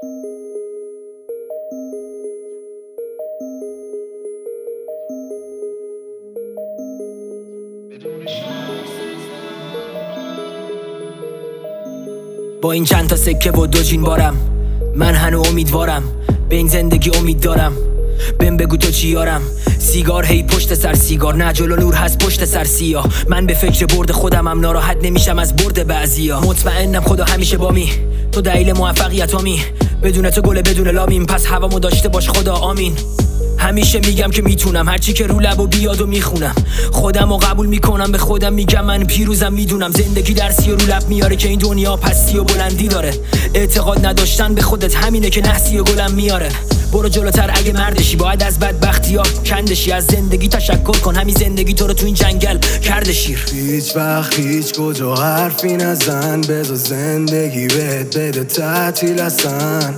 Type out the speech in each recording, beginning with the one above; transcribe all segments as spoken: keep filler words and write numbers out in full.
با این چند تا سکه و دو جین بارم، من هنو امیدوارم، به این زندگی امید دارم. بهم بگو تو چی یارم؟ سیگار هی پشت سر سیگار، نه جلو نور هست پشت سر سیاه. من به فکر برد خودمم، ناراحت نمیشم از برد بعضیا. مطمئنم خدا همیشه با می، تو دلیل موفقیتامی. بدون تو گله بدون لامیم، پس هوامو داشته باش خدا آمین. همیشه میگم که میتونم، هرچی که رو لب و بیاد و میخونم. خودم و قبول میکنم، به خودم میگم من پیروزم. میدونم زندگی درسی و رو لب میاره که این دنیا پستی و بلندی داره. اعتقاد نداشتن به خودت همینه که نحسی و گلم میاره. برو جلوتر اگه مردشی، باید از بدبختی ها کندشی. از زندگی تشکر کن، همین زندگی تو رو تو این جنگل کرده شیر. هیچ وقت هیچ کجا حرفی نزن، بذار زندگی بهت بده تعطیل هستن.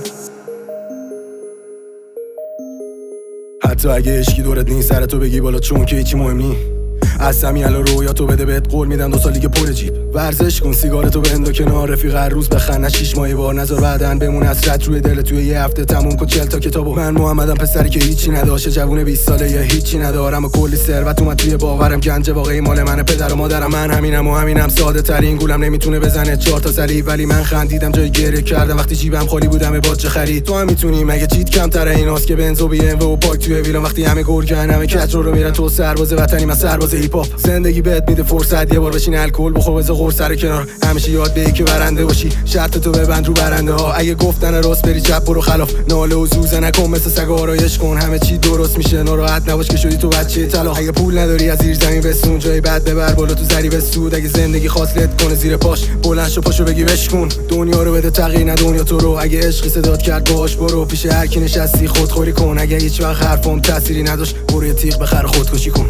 حتی اگه عشقی دورت نیست، سر تو بگی بالا چون که هیچی مهم نی. از همین الان رویا تو بده، بهت قول میدم دو سالی که پر جیب. ورزش کن، سیگارتو بندو کنار، رفیق هر روز بخن، شیش ماهی بار نذار بعدن بمونه حسرت روی دل. توی یه هفته تموم کن چل تا کتابو. من محمدم، پسری که هیچی نداشته، جوون بیست ساله یه هیچی ندارم و کلی ثروت اومد توی باورم. گنج واقعی مال منه، پدر و مادرم. من همینم و همینم، ساده ترین گولم نمیتونه بزنه چهار تا سری، ولی من خندیدم جای گریه کردم وقتی جیبم خالی بودم باجه خرید. تو هم میتونی، مگه چیت کمتر ایناست که بنز و بی ام و پاک توی ویلان. وقتی همه گرگن همه کج رو میرن، تو سرباز وطنی من سرباز هیپ هاپ. زندگی بهت میده فرصت، یه بار بشین الکل بخور، بذار قرص سر کنار. همیشه یاد بگیر که برنده باشی، شرط تو ببند رو برنده ها. اگه گفتن راست بری چپ برو خلاف، ناله و زوزه نکن، مثل سگ آرایش کن، همه چی درست میشه. ناراحت نباش که شدی تو بچه طلا. اگه پول نداری از زیر زمین بسون، جای بعد ببر بالا تو ذریب سود. اگه زندگی خاصلت کنه زیر پاش، بلند شو پاشو بگی بشکن. دنیا رو بده تغییر، نه دنیا تو رو. اگه عشق صدات کرد باش برو، پیش هر کی نشستی خودخوری کن. اگه هیچ وقت حرفم تأثیری نداشت، برو یه تیغ بخر خودکشی کن.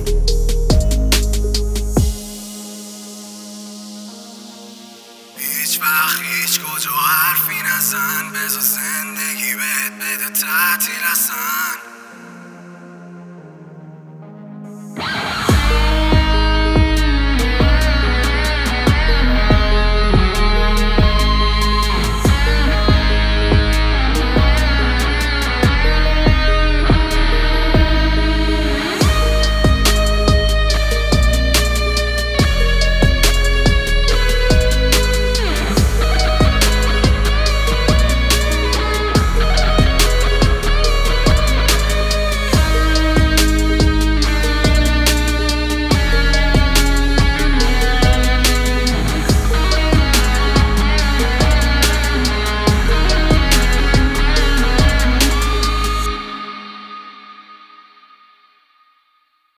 هیچ وقت هیچ کجا حرفی نزن، بذار زندگی بهت بده تعطیل هستن.